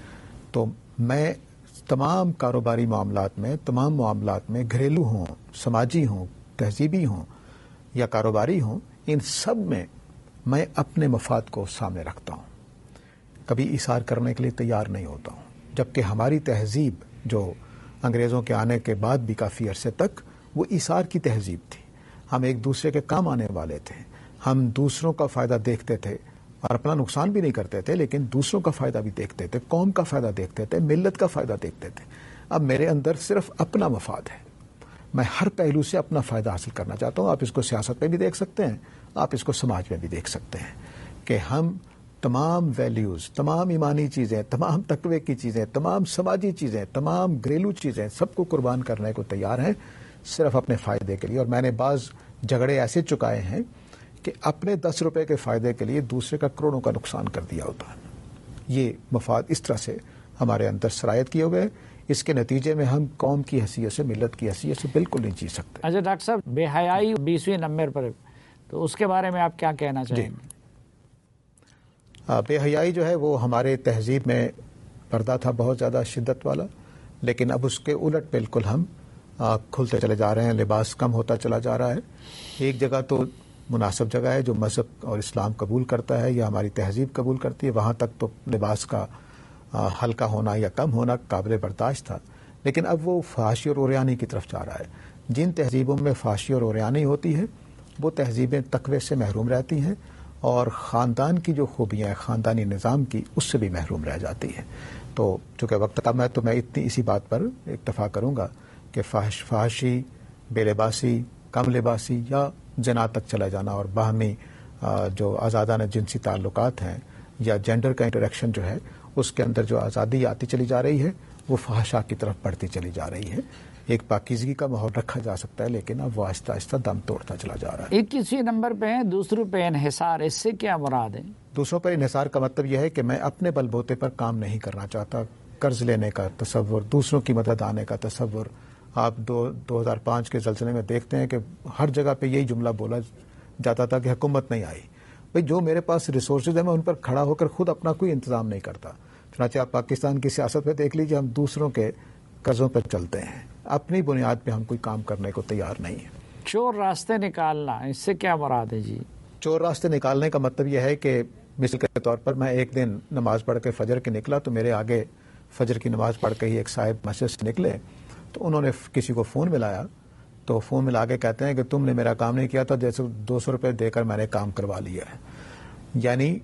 میں تمام کاروباری معاملات میں، تمام معاملات میں، گھریلو ہوں، سماجی ہوں، تہذیبی ہوں یا کاروباری ہوں، ان سب میں اپنے مفاد کو سامنے رکھتا ہوں. کبھی ایثار کرنے کے لیے تیار نہیں ہوتا ہوں. جبکہ ہماری تہذیب جو انگریزوں کے آنے کے بعد بھی کافی عرصے تک وہ ایثار کی تہذیب تھی. ہم ایک دوسرے کے کام آنے والے تھے. ہم دوسروں کا فائدہ دیکھتے تھے اور اپنا نقصان بھی نہیں کرتے تھے، لیکن دوسروں کا فائدہ بھی دیکھتے تھے، قوم کا فائدہ دیکھتے تھے، ملت کا فائدہ دیکھتے تھے. اب میرے اندر صرف اپنا مفاد ہے. میں ہر پہلو سے اپنا فائدہ حاصل کرنا چاہتا ہوں. آپ اس کو سیاست میں بھی دیکھ سکتے ہیں، آپ اس کو سماج میں بھی دیکھ سکتے ہیں کہ ہم تمام ویلیوز، تمام ایمانی چیزیں، تمام تقوی کی چیزیں، تمام سماجی چیزیں، تمام گھریلو چیزیں سب کو قربان کرنے کو تیار ہیں صرف اپنے فائدے کے لیے. اور میں نے بعض جھگڑے ایسے چکائے ہیں کہ اپنے 10 روپے کے فائدے کے لیے دوسرے کا کروڑوں کا نقصان کر دیا ہوتا ہے. یہ مفاد اس طرح سے ہمارے اندر سرایت کیے ہوئے. اس کے نتیجے میں ہم قوم کی حیثیت سے، ملت کی حیثیت سے بالکل نہیں جی سکتے. اچھا ڈاکٹر صاحب، بے حیائی 20ویں نمبر پر، تو اس کے بارے میں آپ کیا کہنا چاہیں گے؟ بے حیائی جو ہے وہ ہمارے تہذیب میں پردہ تھا بہت زیادہ شدت والا، لیکن اب اس کے الٹ بالکل ہم کھلتے چلے جا رہے ہیں. لباس کم ہوتا چلا جا رہا ہے. ایک جگہ تو مناسب جگہ ہے جو مذہب اور اسلام قبول کرتا ہے یا ہماری تہذیب قبول کرتی ہے، وہاں تک تو لباس کا ہلکا ہونا یا کم ہونا قابل برداشت تھا. لیکن اب وہ فحاشی اور عریانی کی طرف جا رہا ہے. جن تہذیبوں میں فحاشی اور عریانی ہوتی ہے وہ تہذیبیں تقوی سے محروم رہتی ہیں، اور خاندان کی جو خوبیاں ہیں خاندانی نظام کی، اس سے بھی محروم رہ جاتی ہے. تو چونکہ وقت کم ہے تو میں اسی بات پر اکتفا کروں گا کہ فحاشی، بے لباسی، کم لباسی یا زنا تک چلا جانا، اور باہمی جو آزادانہ جنسی تعلقات ہیں یا جینڈر کا انٹریکشن جو ہے اس کے اندر جو آزادی آتی چلی جا رہی ہے وہ فحاشا کی طرف بڑھتی چلی جا رہی ہے. ایک پاکیزگی کا ماحول رکھا جا سکتا ہے، لیکن اب وہ آہستہ آہستہ دم توڑتا چلا جا رہا ہے. 21ویں نمبر پہ ہے دوسروں پہ انحصار. اس سے کیا مراد ہے؟ دوسروں پر انحصار کا مطلب یہ ہے کہ میں اپنے بل بوتے پر کام نہیں کرنا چاہتا. قرض لینے کا تصور، دوسروں کی مدد آنے کا تصور. آپ 2005 کے زلزلے میں دیکھتے ہیں کہ ہر جگہ پہ یہی جملہ بولا جاتا تھا کہ حکومت نہیں آئی. بھئی جو میرے پاس ریسورسز ہیں میں ان پر کھڑا ہو کر خود اپنا کوئی انتظام نہیں کرتا. چنانچہ آپ پاکستان کی سیاست میں دیکھ لیجیے، ہم دوسروں کے قرضوں پر چلتے ہیں، اپنی بنیاد پہ ہم کوئی کام کرنے کو تیار نہیں ہیں. چور راستے نکالنا، اس سے کیا مراد ہے جی؟ چور راستے نکالنے کا مطلب یہ ہے کہ مثال کے طور پر میں ایک دن نماز پڑھ کے فجر کے نکلا تو میرے آگے فجر کی نماز پڑھ کے ہی ایک صاحب مسجد سے نکلے، تو انہوں نے کسی کو فون ملایا، تو فون ملا کے کہتے ہیں کہ تم نے میرا کام نہیں کیا تھا، جیسے 200 روپے دے کر میں نے کام کروا لیا ہے. یعنی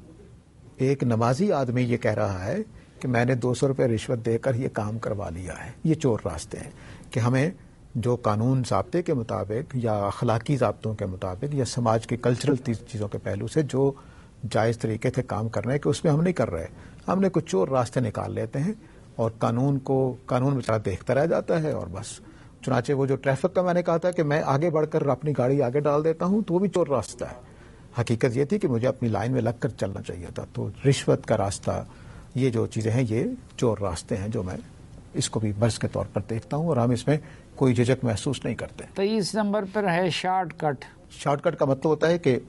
ایک نمازی آدمی یہ کہہ رہا ہے کہ میں نے 200 روپے رشوت دے کر یہ کام کروا لیا ہے. یہ چور راستے ہیں کہ ہمیں جو قانون ضابطے کے مطابق یا اخلاقی ضابطوں کے مطابق یا سماج کی کلچرل چیزوں کے پہلو سے جو جائز طریقے تھے کام کرنے کے، اس میں ہم نہیں کر رہے. ہم نے کچھ چور راستے نکال لیتے ہیں اور قانون بیچارہ دیکھتا رہ جاتا ہے اور بس. چنانچہ وہ جو ٹریفک کا میں نے کہا تھا کہ میں آگے بڑھ کر اپنی گاڑی آگے ڈال دیتا ہوں تو وہ بھی چور راستہ ہے. حقیقت یہ تھی کہ مجھے اپنی لائن میں لگ کر چلنا چاہیے تھا. تو رشوت کا راستہ، یہ جو چیزیں ہیں یہ چور راستے ہیں جو میں اس کو بھی مرض کے طور پر دیکھتا ہوں، اور ہم اس میں کوئی جھجک محسوس نہیں کرتے. 23 نمبر پر ہے شارٹ کٹ. شارٹ کٹ کا مطلب ہوتا ہے کہ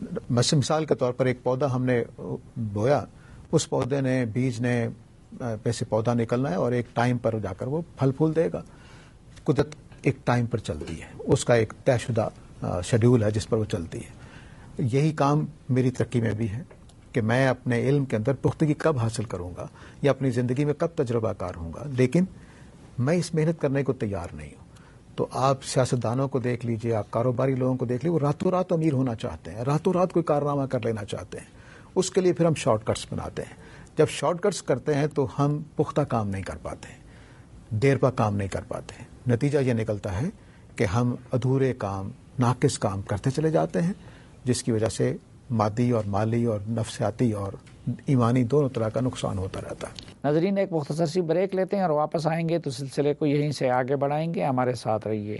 مثال کے طور پر ایک پودا ہم نے بویا، اس پودے نے، بیج نے پیسے پودا نکلنا ہے اور ایک ٹائم پر جا کر وہ پھل پھول دے گا. قدرت ایک ٹائم پر چلتی ہے، اس کا ایک طے شدہ شیڈول ہے جس پر وہ چلتی ہے. یہی کام میری ترقی میں بھی ہے کہ میں اپنے علم کے اندر پختگی کب حاصل کروں گا یا اپنی زندگی میں کب تجربہ کار ہوں گا، لیکن میں اس محنت کرنے کو تیار نہیں ہوں. تو آپ سیاستدانوں کو دیکھ لیجئے، آپ کاروباری لوگوں کو دیکھ لیجئے، وہ راتوں رات امیر ہونا چاہتے ہیں، راتوں رات کوئی کارنامہ کر لینا چاہتے ہیں. اس کے لیے پھر ہم شارٹ کٹس بناتے ہیں. جب شارٹ کٹس کرتے ہیں تو ہم پختہ کام نہیں کر پاتے، دیر پا کام نہیں کر پاتے. نتیجہ یہ نکلتا ہے کہ ہم ادھورے کام، ناقص کام کرتے چلے جاتے ہیں، جس کی وجہ سے مادی اور مالی اور نفسیاتی اور ایمانی دونوں طرح کا نقصان ہوتا رہتا ہے. ناظرین، ایک مختصر سی بریک لیتے ہیں اور واپس آئیں گے تو سلسلے کو یہیں سے آگے بڑھائیں گے. ہمارے ساتھ رہیے.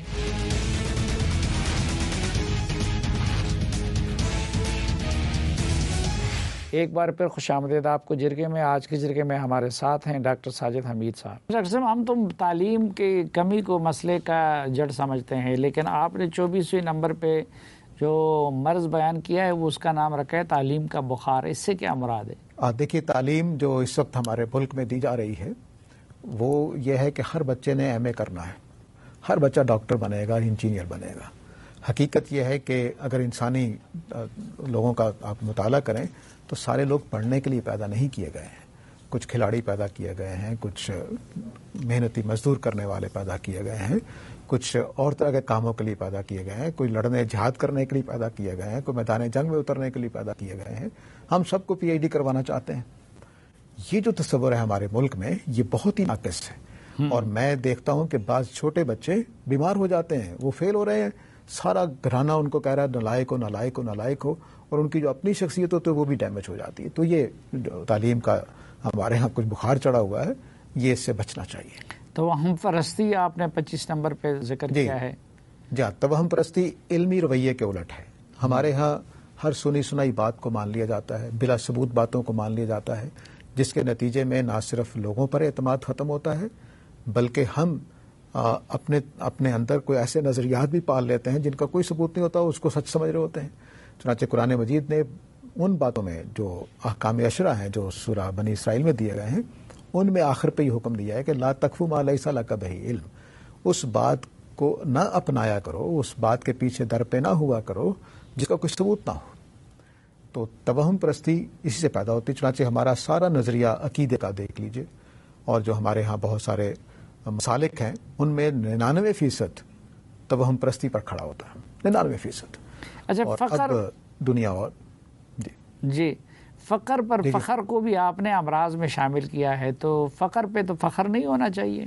ایک بار پھر خوش آمدید آپ کو جرگے میں. آج کے جرگے میں ہمارے ساتھ ہیں ڈاکٹر ساجد حمید صاحب. ڈاکٹر صاحب، ہم تو تعلیم کی کمی کو مسئلے کا جڑ سمجھتے ہیں، لیکن آپ نے 24ویں نمبر پہ جو مرض بیان کیا ہے وہ اس کا نام رکھا ہے تعلیم کا بخار. اس سے کیا مراد ہے؟ دیکھیے، تعلیم جو اس وقت ہمارے ملک میں دی جا رہی ہے وہ یہ ہے کہ ہر بچے نے ایم اے کرنا ہے، ہر بچہ ڈاکٹر بنے گا، انجینئر بنے گا. حقیقت یہ ہے کہ اگر انسانی لوگوں کا آپ مطالعہ کریں تو سارے لوگ پڑھنے کے لیے پیدا نہیں کیے گئے ہیں. کچھ کھلاڑی پیدا کیے گئے ہیں، کچھ محنتی مزدور کرنے والے پیدا کیے گئے ہیں، کچھ اور طرح کے کاموں کے لیے پیدا کیے گئے ہیں، کوئی لڑنے جہاد کرنے کے لیے پیدا کیے گئے ہیں، کوئی میدان جنگ میں اترنے کے لیے پیدا کیے گئے ہیں. ہم سب کو پی ایچ ڈی کروانا چاہتے ہیں. یہ جو تصور ہے ہمارے ملک میں، یہ بہت ہی ناقص ہے. اور میں دیکھتا ہوں کہ بعض چھوٹے بچے بیمار ہو جاتے ہیں، وہ فیل ہو رہے ہیں، سارا گھرانہ ان کو کہہ رہا ہے نالائق ہو، نالائق ہو، نالائق ہو، اور ان کی جو اپنی شخصیت ہوتی ہے وہ بھی ڈیمیج ہو جاتی ہے. تو یہ تعلیم کا ہمارے ہاں کچھ بخار چڑھا ہوا ہے، یہ اس سے بچنا چاہیے. توہم پرستی آپ نے 25 نمبر پہ ذکر کیا ہے. جی، توہم پرستی علمی رویے کے الٹ ہے. ہمارے ہاں ہر سنی سنائی بات کو مان لیا جاتا ہے، بلا ثبوت باتوں کو مان لیا جاتا ہے، جس کے نتیجے میں نہ صرف لوگوں پر اعتماد ختم ہوتا ہے بلکہ ہم اپنے اندر کوئی ایسے نظریات بھی پال لیتے ہیں جن کا کوئی ثبوت نہیں ہوتا، اس کو سچ سمجھ رہے ہوتے ہیں. چنانچہ قرآن مجید نے ان باتوں میں جو احکام عشرہ ہیں جو سورہ بنی اسرائیل میں دیے گئے ہیں، ان میں آخر پہ یہ حکم دیا ہے کہ لا تقف ما لیس لک بہ علم. اس بات کو نہ اپنایا کرو، اس بات کے پیچھے در پہ نہ ہوا کرو جس کا کوئی ثبوت نہ ہو. تو توہم پرستی اسی سے پیدا ہوتی. چنانچہ ہمارا سارا نظریہ عقیدے کا دیکھ لیجئے، اور جو ہمارے ہاں بہت سارے مسالک ہیں ان میں 99% توہم پرستی پر کھڑا ہوتا ہے. 99%. اچھا، فقر دنیا اور جی فقر پر فخر کو بھی آپ نے امراض میں شامل کیا ہے، تو فقر پہ تو فخر نہیں ہونا چاہیے.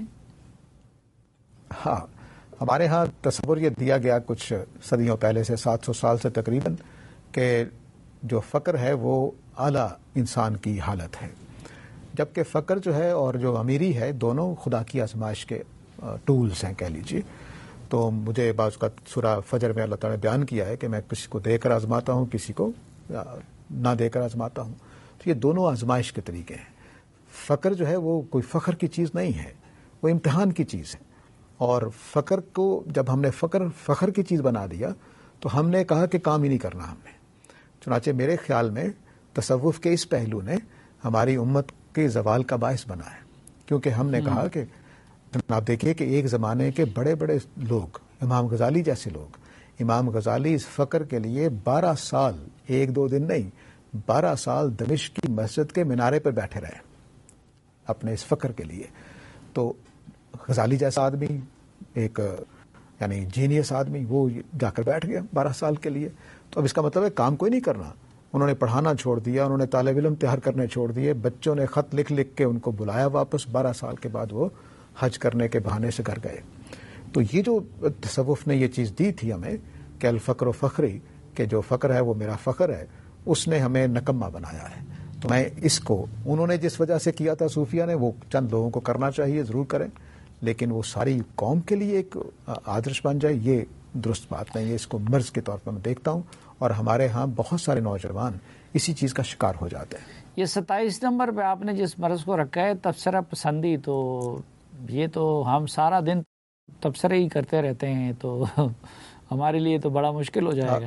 ہاں، ہمارے ہاں تصور یہ دیا گیا کچھ صدیوں پہلے سے، 700 سال سے تقریباً، کہ جو فقر ہے وہ اعلیٰ انسان کی حالت ہے، جبکہ فقر جو ہے اور جو امیری ہے دونوں خدا کی آزمائش کے ٹولز ہیں کہہ لیجیے. تو مجھے بعض کا سورہ فجر میں اللہ تعالیٰ نے بیان کیا ہے کہ میں کسی کو دے کر آزماتا ہوں، کسی کو نہ دے کر آزماتا ہوں. تو یہ دونوں آزمائش کے طریقے ہیں. فقر جو ہے وہ کوئی فخر کی چیز نہیں ہے، وہ امتحان کی چیز ہے. اور فقر کو جب ہم نے فخر کی چیز بنا دیا تو ہم نے کہا کہ کام ہی نہیں کرنا ہم نے. چنانچہ میرے خیال میں تصوف کے اس پہلو نے ہماری امت کے زوال کا باعث بنا ہے، کیونکہ ہم نے کہا کہ آپ دیکھیے کہ ایک زمانے کے بڑے بڑے لوگ، امام غزالی جیسے لوگ، امام غزالی اس فقر کے لیے 12 سال، 1-2 دن نہیں، 12 سال دمشق کی مسجد کے مینارے پر بیٹھے رہے اپنے اس فقر کے لیے. تو غزالی جیسا آدمی، ایک یعنی جینیس آدمی، وہ جا کر بیٹھ گیا 12 سال کے لیے. تو اب اس کا مطلب ہے کام کوئی نہیں کرنا. انہوں نے پڑھانا چھوڑ دیا، انہوں نے طالب علم تیار کرنے چھوڑ دیے، بچوں نے خط لکھ لکھ کے ان کو بلایا واپس. 12 سال کے بعد وہ حج کرنے کے بہانے سے گھر گئے. تو یہ جو تصوف نے یہ چیز دی تھی ہمیں کہ الفقر و فخری، کہ جو فقر ہے وہ میرا فخر ہے، اس نے ہمیں نکمہ بنایا ہے. تو میں اس کو انہوں نے جس وجہ سے کیا تھا صوفیہ نے، وہ چند لوگوں کو کرنا چاہیے، ضرور کریں، لیکن وہ ساری قوم کے لیے ایک آدرش بن جائے، یہ درست بات نہیں ہے. اس کو مرض کے طور پر میں دیکھتا ہوں، اور ہمارے ہاں بہت سارے نوجوان اسی چیز کا شکار ہو جاتے ہیں. یہ 27 نمبر پہ آپ نے جس مرض کو رکھا ہے تبصرہ پسندی، تو یہ تو ہم سارا دن تبصرے ہی کرتے رہتے ہیں، تو ہمارے لیے تو بڑا مشکل ہو جائے گا.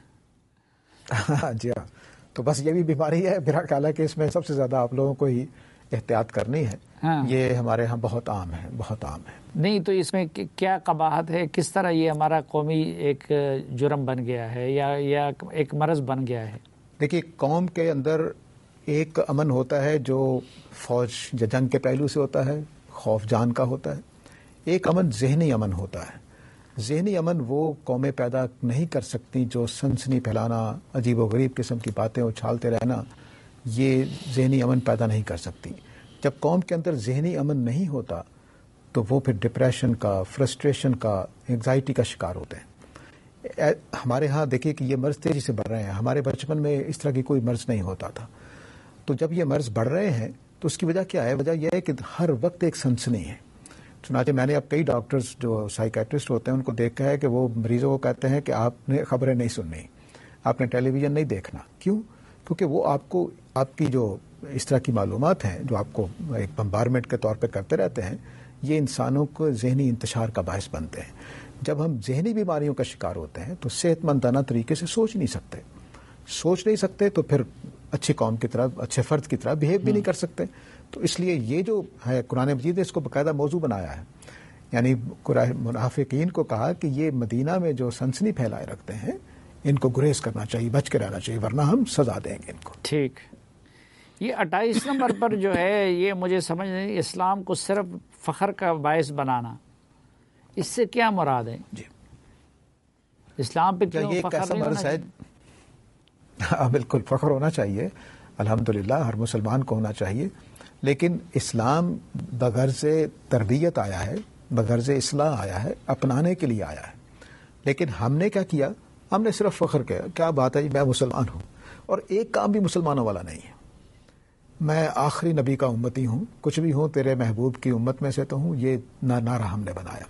جی ہاں، تو بس یہ بھی بیماری ہے. میرا خیال ہے کہ اس میں سب سے زیادہ آپ لوگوں کو ہی احتیاط کرنی ہے. یہ ہمارے ہاں بہت عام ہے، بہت عام ہے۔ نہیں تو اس میں کیا قباحت ہے؟ کس طرح یہ ہمارا قومی ایک جرم بن گیا ہے یا ایک مرض بن گیا ہے؟ دیکھیے، قوم کے اندر ایک امن ہوتا ہے جو فوج یا جنگ کے پہلو سے ہوتا ہے، خوف جان کا ہوتا ہے۔ ایک امن ذہنی امن ہوتا ہے۔ ذہنی امن وہ قومیں پیدا نہیں کر سکتی جو سنسنی پھیلانا، عجیب و غریب قسم کی باتیں اچھالتے رہنا، یہ ذہنی امن پیدا نہیں کر سکتی۔ جب قوم کے اندر ذہنی امن نہیں ہوتا تو وہ پھر ڈپریشن کا، فرسٹریشن کا، انگزائٹی کا شکار ہوتے ہیں۔ ہمارے ہاں دیکھیے کہ یہ مرض تیزی سے بڑھ رہے ہیں۔ ہمارے بچپن میں اس طرح کی کوئی مرض نہیں ہوتا تھا، تو جب یہ مرض بڑھ رہے ہیں تو اس کی وجہ کیا ہے؟ وجہ یہ ہے کہ ہر وقت ایک سنسنی ہے۔ چنانچہ میں نے اب کئی ڈاکٹرز جو سائیکیٹرسٹ ہوتے ہیں ان کو دیکھا ہے کہ وہ مریضوں کو کہتے ہیں کہ آپ نے خبریں نہیں سننی، آپ نے ٹیلی ویژن نہیں دیکھنا۔ کیوں؟ کیونکہ وہ آپ کی جو اس طرح کی معلومات ہیں جو آپ کو ایک بمبارمنٹ کے طور پہ کرتے رہتے ہیں، یہ انسانوں کو ذہنی انتشار کا باعث بنتے ہیں۔ جب ہم ذہنی بیماریوں کا شکار ہوتے ہیں تو صحت مندانہ طریقے سے سوچ نہیں سکتے تو پھر اچھی قوم کی طرح، اچھے فرد کی طرح بہیو بھی نہیں کر سکتے۔ تو اس لیے یہ جو ہے قرآن مجید نے اس کو باقاعدہ موضوع بنایا ہے، یعنی منافقین کو کہا کہ یہ مدینہ میں جو سنسنی پھیلائے رکھتے ہیں ان کو گریز کرنا چاہیے، بچ کے رہنا چاہیے، ورنہ ہم سزا دیں گے ان کو۔ ٹھیک، یہ 28 نمبر پر جو ہے یہ مجھے سمجھ نہیں، اسلام کو صرف فخر کا باعث بنانا، اس سے کیا مراد ہے؟ جی، اسلام پہ کیوں یہ فخر کیسا نہیں ہونا مرض ہے؟ چاہیے؟ بالکل فخر ہونا چاہیے، الحمدللہ ہر مسلمان کو ہونا چاہیے، لیکن اسلام بغرض تربیت آیا ہے، بغرض اصلاح آیا ہے، اپنانے کے لیے آیا ہے۔ لیکن ہم نے کیا کیا؟ ہم نے صرف فخر کیا، کیا بات ہے جی میں مسلمان ہوں، اور ایک کام بھی مسلمانوں والا نہیں ہے۔ میں آخری نبی کا امتی ہوں، کچھ بھی ہوں تیرے محبوب کی امت میں سے تو ہوں، یہ نعرہ ہم نے بنایا۔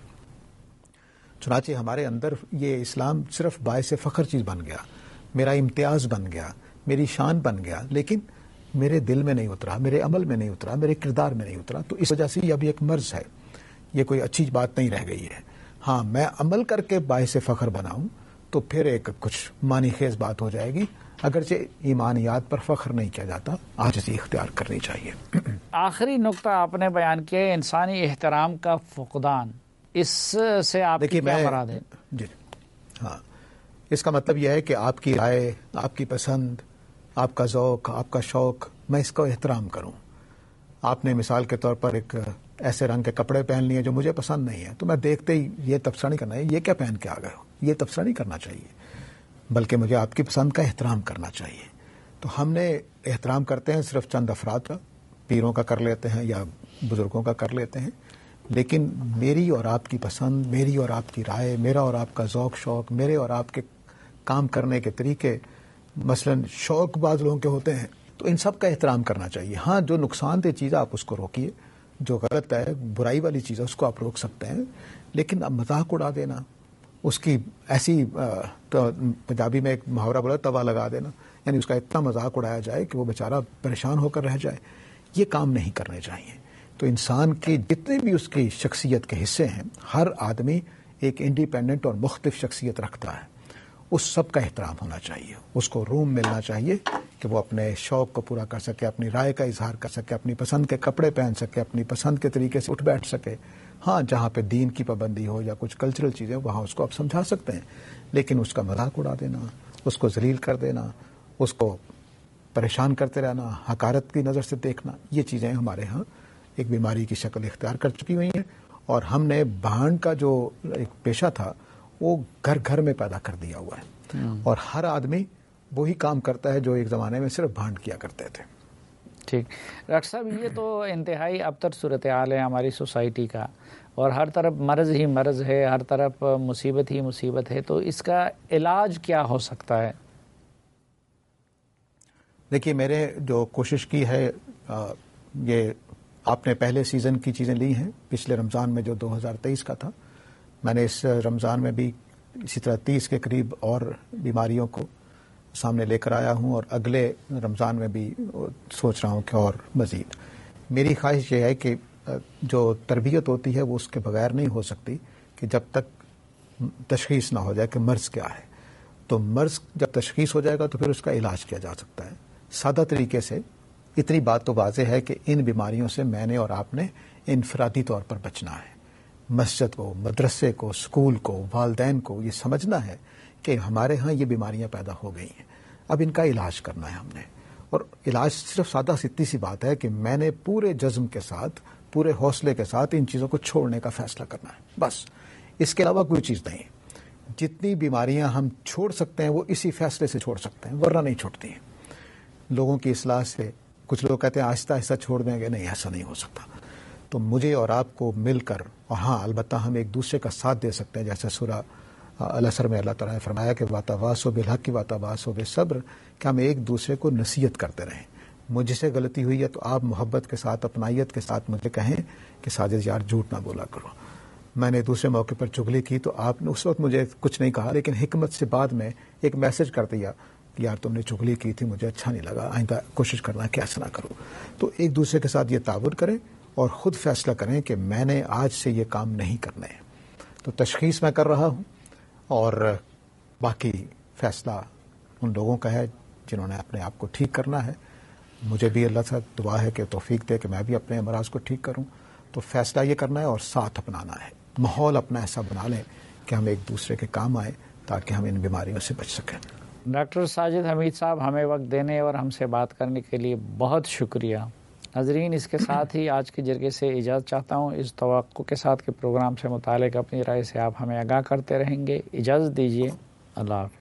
چنانچہ ہمارے اندر یہ اسلام صرف باعث فخر چیز بن گیا، میرا امتیاز بن گیا، میری شان بن گیا، لیکن میرے دل میں نہیں اترا، میرے عمل میں نہیں اترا، میرے کردار میں نہیں اترا۔ تو اس وجہ سے یہ ابھی ایک مرض ہے، یہ کوئی اچھی بات نہیں رہ گئی ہے۔ ہاں، میں عمل کر کے باعث فخر بناؤں تو پھر ایک کچھ معنی خیز بات ہو جائے گی، اگرچہ ایمانیات پر فخر نہیں کیا جاتا، عاجزی اختیار کرنی چاہیے۔ آخری نقطہ آپ نے بیان کیا ہے انسانی احترام کا فقدان، اس سے آپ کی کیا مراد ہے؟ جی ہاں، اس کا مطلب یہ ہے کہ آپ کی رائے، آپ کی پسند، آپ کا ذوق، آپ کا شوق، میں اس کو احترام کروں۔ آپ نے مثال کے طور پر ایک ایسے رنگ کے کپڑے پہن لیے جو مجھے پسند نہیں ہے، تو میں دیکھتے ہی یہ تبصرہ نہیں کرنا ہے یہ کیا پہن کے آ گئے ہو، یہ تبصرہ نہیں کرنا چاہیے، بلکہ مجھے آپ کی پسند کا احترام کرنا چاہیے۔ تو ہم نے احترام کرتے ہیں صرف چند افراد کا، پیروں کا کر لیتے ہیں یا بزرگوں کا کر لیتے ہیں، لیکن میری اور آپ کی پسند، میری اور آپ کی رائے، میرا اور آپ کا ذوق شوق، میرے اور آپ کے کام کرنے کے طریقے، مثلا شوق بعض لوگوں کے ہوتے ہیں، تو ان سب کا احترام کرنا چاہیے۔ ہاں، جو نقصان دہ چیز ہے آپ اس کو روکیے، جو غلط ہے، برائی والی چیز ہے اس کو آپ روک سکتے ہیں، لیکن اب مذاق اڑا دینا، اس کی ایسی پنجابی میں ایک محاورہ بولا توا لگا دینا، یعنی اس کا اتنا مذاق اڑایا جائے کہ وہ بیچارہ پریشان ہو کر رہ جائے، یہ کام نہیں کرنے چاہیے۔ تو انسان کے جتنے بھی اس کی شخصیت کے حصے ہیں، ہر آدمی ایک انڈیپینڈنٹ اور مختلف شخصیت رکھتا ہے، اس سب کا احترام ہونا چاہیے، اس کو روم ملنا چاہیے کہ وہ اپنے شوق کو پورا کر سکے، اپنی رائے کا اظہار کر سکے، اپنی پسند کے کپڑے پہن سکے، اپنی پسند کے طریقے سے اٹھ بیٹھ سکے۔ ہاں، جہاں پہ دین کی پابندی ہو یا کچھ کلچرل چیزیں وہاں اس کو آپ سمجھا سکتے ہیں، لیکن اس کا مذاق اڑا دینا، اس کو ذلیل کر دینا، اس کو پریشان کرتے رہنا، حقارت کی نظر سے دیکھنا، یہ چیزیں ہمارے ہاں ایک بیماری کی شکل اختیار کر چکی ہوئی ہیں، اور ہم نے بھانڈ کا جو ایک پیشہ تھا وہ گھر گھر میں پیدا کر دیا ہوا ہے، اور ہر آدمی وہی کام کرتا ہے جو ایک زمانے میں صرف بھانڈ کیا کرتے تھے۔ ٹھیک ڈاکٹر صاحب، یہ تو انتہائی ابتر صورتحال ہے ہماری سوسائٹی کا، اور ہر طرف مرض ہی مرض ہے، ہر طرف مصیبت ہی مصیبت ہے، تو اس کا علاج کیا ہو سکتا ہے؟ دیکھیے، میرے جو کوشش کی ہے، یہ آپ نے پہلے سیزن کی چیزیں لی ہیں، پچھلے رمضان میں جو 2023 کا تھا، میں نے اس رمضان میں بھی اسی طرح 30 کے قریب اور بیماریوں کو سامنے لے کر آیا ہوں، اور اگلے رمضان میں بھی سوچ رہا ہوں کہ اور مزید۔ میری خواہش یہ ہے کہ جو تربیت ہوتی ہے وہ اس کے بغیر نہیں ہو سکتی، کہ جب تک تشخیص نہ ہو جائے کہ مرض کیا ہے۔ تو مرض جب تشخیص ہو جائے گا تو پھر اس کا علاج کیا جا سکتا ہے، سادہ طریقے سے اتنی بات تو واضح ہے کہ ان بیماریوں سے میں نے اور آپ نے انفرادی طور پر بچنا ہے. مسجد کو، مدرسے کو، اسکول کو، والدین کو یہ سمجھنا ہے کہ ہمارے ہاں یہ بیماریاں پیدا ہو گئی ہیں، اب ان کا علاج کرنا ہے ہم نے. اور علاج صرف سادہ اتنی سی بات ہے کہ میں نے پورے جزم کے ساتھ، پورے حوصلے کے ساتھ ان چیزوں کو چھوڑنے کا فیصلہ کرنا ہے، بس. اس کے علاوہ کوئی چیز نہیں. جتنی بیماریاں ہم چھوڑ سکتے ہیں وہ اسی فیصلے سے چھوڑ سکتے ہیں، ورنہ نہیں چھوڑتی ہیں. لوگوں کی اصلاح سے، کچھ لوگ کہتے ہیں آہستہ آہستہ چھوڑ دیں گے، نہیں، ایسا نہیں ہو سکتا. تو مجھے اور آپ کو مل کر، اور ہاں البتہ ہم ایک دوسرے کا ساتھ دے سکتے ہیں، جیسے سورہ العصر میں اللہ تعالیٰ نے فرمایا کہ وَتَوَاصَوْا بِالْحَقِّ وَتَوَاصَوْا بِالصَّبْرِ، کہ ہم ایک دوسرے کو نصیحت کرتے رہیں. مجھ سے غلطی ہوئی ہے تو آپ محبت کے ساتھ، اپنائیت کے ساتھ مجھے کہیں کہ ساجد یار جھوٹ نہ بولا کرو. میں نے دوسرے موقع پر چغلی کی تو آپ نے اس وقت مجھے کچھ نہیں کہا، لیکن حکمت سے بعد میں ایک میسج کر دیا کہ یار تم نے چغلی کی تھی، مجھے اچھا نہیں لگا، آئندہ کوشش کرنا کہ ایسا نہ کرو. تو ایک دوسرے کے ساتھ یہ تعاون کریں اور خود فیصلہ کریں کہ میں نے آج سے یہ کام نہیں کرنے ہیں. تو تشخیص میں کر رہا ہوں اور باقی فیصلہ ان لوگوں کا ہے جنہوں نے اپنے آپ کو ٹھیک کرنا ہے. مجھے بھی اللہ سے دعا ہے کہ توفیق دے کہ میں بھی اپنے امراض کو ٹھیک کروں. تو فیصلہ یہ کرنا ہے اور ساتھ اپنانا ہے. ماحول اپنا ایسا بنا لیں کہ ہم ایک دوسرے کے کام آئیں تاکہ ہم ان بیماریوں سے بچ سکیں. ڈاکٹر ساجد حمید صاحب، ہمیں وقت دینے اور ہم سے بات کرنے کے لیے بہت شکریہ. ناظرین، اس کے ساتھ ہی آج کے جرگے سے اجازت چاہتا ہوں، اس توقع کے ساتھ کہ پروگرام سے متعلق اپنی رائے سے آپ ہمیں آگاہ کرتے رہیں گے. اجازت دیجیے. اللہ حافظ.